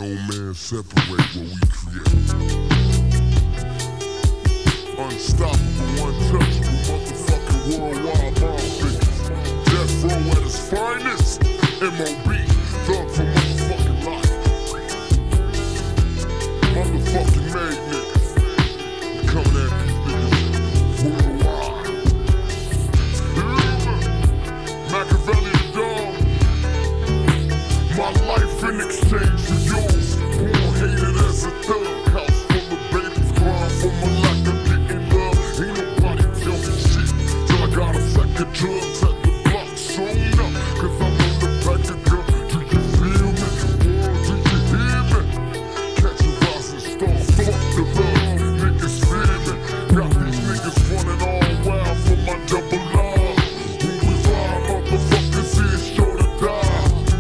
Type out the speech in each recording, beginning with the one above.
no man separate what we create. Unstoppable, untouchable, motherfucking worldwide bomb figures. Death Row at its finest. M.O.B. Thug for motherfucking life. Motherfucking made niggas. Coming at these niggas worldwide. Machiavelli the dog. My life in exchange for yours. Born hated as a thug. House full of babies crying for my lack of getting love. Ain't nobody tell me shit till I got a second drugs at the block sewn up. Cause I'm on the back of gun. Do you feel me? World, do you hear me? Catch a rising star. Fuck the love. Niggas fear me. Got these niggas running all wild for my double R. When we ride, motherfuckers is sure to die.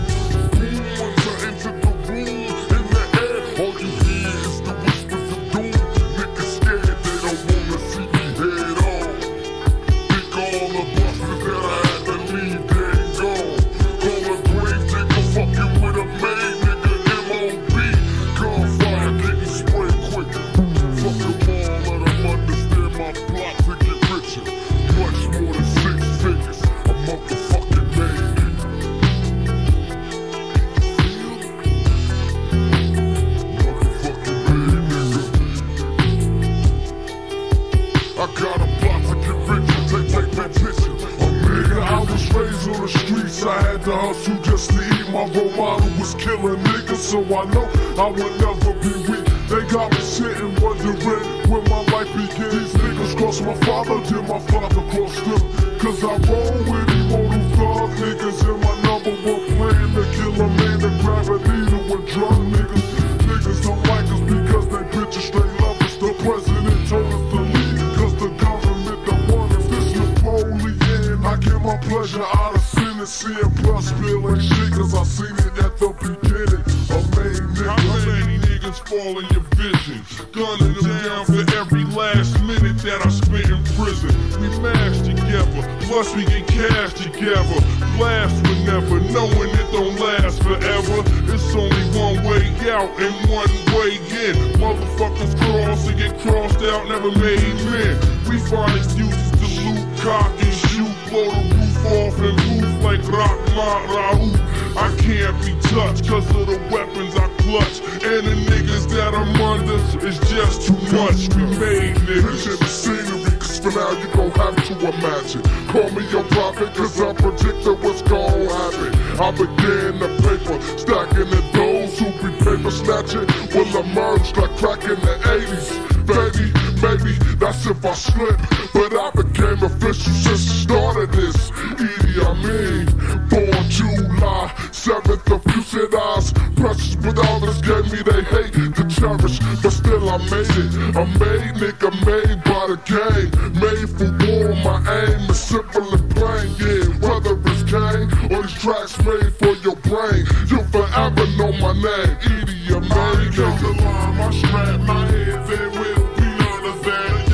I got a plot to get rich and take petition. Nigga, I was raised on the streets, I had to hustle just to eat. My role model was killing niggas, so I know I would never be weak. They got me sitting wondering where my life began. These niggas crossed my father, then my father crossed them. Cause I roll with immortal thug niggas, and my number one plan to kill a man to grab a needle with drug niggas. Niggas don't like us because they bitches straight love us. The president told us to leave. I get my pleasure out of sinning, seeing plus feeling shit, cause I seen it at the beginning. How many niggas fall in your vision? Gunning them down for every last minute that I spent in prison. We mash together, plus we get cash together. Blast whenever, knowing it don't last forever. It's only one way out and one way in. Motherfuckers cross and get crossed out, never made men. We find excuses to loot, cock and shoot. Blow the roof off and move like Rahman Raouf. I can't be touched cause of the weapons I clutch. And the niggas that I'm under is just too much. We made niggas. Picture the scenery, cause for now you gon' have to imagine. Call me your prophet cause I predicted what's gon' happen. I began the paper, stacking the those who be paper snatching will emerge like crack in the 80s. Baby, maybe that's if I slip, but I became official since the start of this. Idi Amin, born July 7th, a few said eyes precious, but others gave me they hate to cherish. But still I made it, a made nigga made by the game. Made for war, my aim is simple and plain. Yeah, whether it's Kane or these tracks made for your brain, you'll forever know my name, Idi Amin. I ain't got the line, my strap, my head, there will be none of that.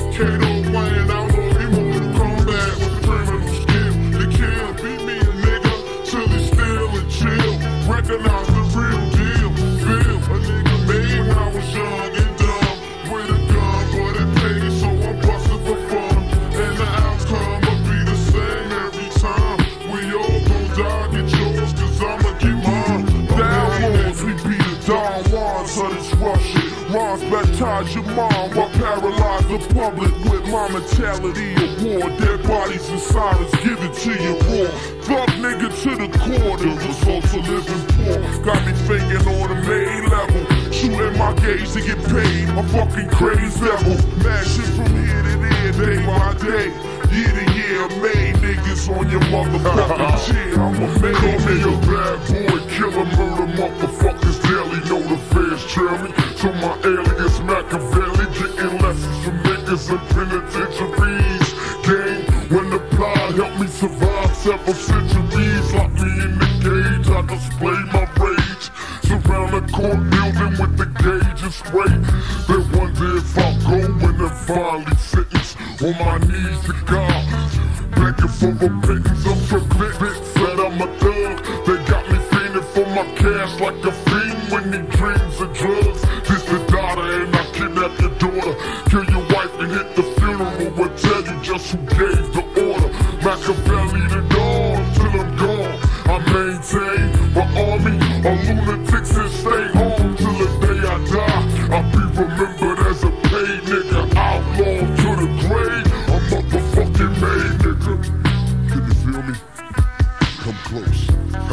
Kato Wayne, I know he wanna come back with the criminal skill. They can't beat me a nigga till he still and chill. Recognize the real deal. Feel a nigga made when I was young and dumb with a gun, but it paid, so I'm bustin' for fun. And the outcome will be the same every time. We all gon' die, get yours, cause I'ma get mine. Downloads, we be the Don Juans of this rough shit. Rhymes baptize your mom while paralyze the public with my mentality of war. Dead bodies and sirens give it to you raw. Thug nigga to the core, the results of living poor. Got me thinking on a main level, shooting my gauge to get paid. I'm fucking crazy level, mashing from here to there, day by day. Year to year, made niggas on your motherfucking chair. I'm a man. Call me a bad boy, killer, murder motherfuckers daily. Know the feds trail me, so my alias Machiavelli. Getting lessons from niggas in penitentiaries. Game, when the plot helped me survive several centuries. Lock me in the cage, I display my rage. Surround the court building with the gauge and spray. They wonder if I'll go when they're finally sentenced. On my knees to God, begging for repentance. I'm so bit, said I'm a thug. They got me fiending for my cash like a fiend when need dreams and drugs. This the daughter and I kidnap your daughter. Kill your wife and hit the funeral. We'll tell you just who gave the order. Machiavelli the dawn till I'm gone. I maintain my army of lunatics and stay home till the day I die. I'll be remembered as a paid nigga, outlaw to the grave. A motherfucking made nigga. Can you feel me? Come close.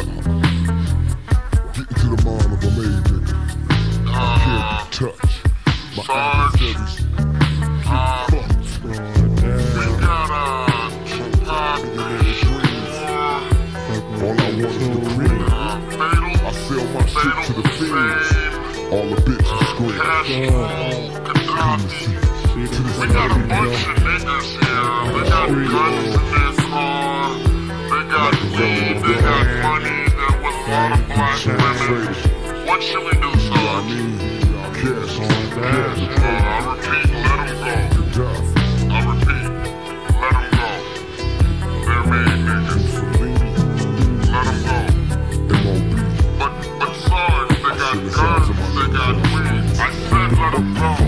Get into the mind of a made nigga. I can't be touched. My adversaries get fucked. We got all I want is the green. I sell my shit to the fiends. All the bitches scream. We got a bunch of niggas here. They got guns in this car. They got weed. They got money. There was a lot of black women. What should we do, son? I repeat, let them go. I repeat, let them go. They're made niggas. Let them go. But Sarge, they got guns, they got weed. I said let them go.